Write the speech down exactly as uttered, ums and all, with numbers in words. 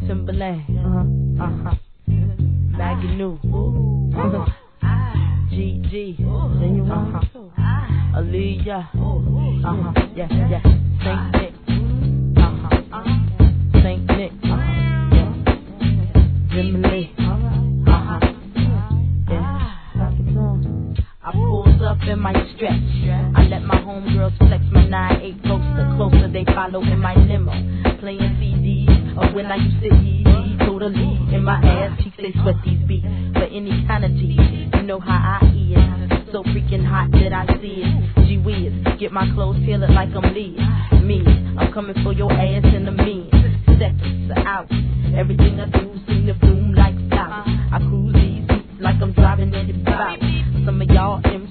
Timberland, uh-huh, uh-huh, Maggie New, uh-huh, G G, uh-huh, Aaliyah, uh-huh, yeah, yeah, Saint Nick, uh-huh, Saint Nick, uh-huh, yeah, Jimmy, uh-huh, yeah. I pulls up in my stretch. I let my homegirls flex my nine eight poster. Closer they follow in my limo. Playing C Ds of when I used to eat. Totally in my ass cheeks they sweat these beats. For any kind of G, you know how I is. So freaking hot that I see it. Gee whiz, get my clothes tailored like I'm Lee. Me, I'm coming for your ass in the mean. Seconds out. Everything I do seem to boom like flowers. I cruise these beats like I'm driving in the bout. Some of y'all in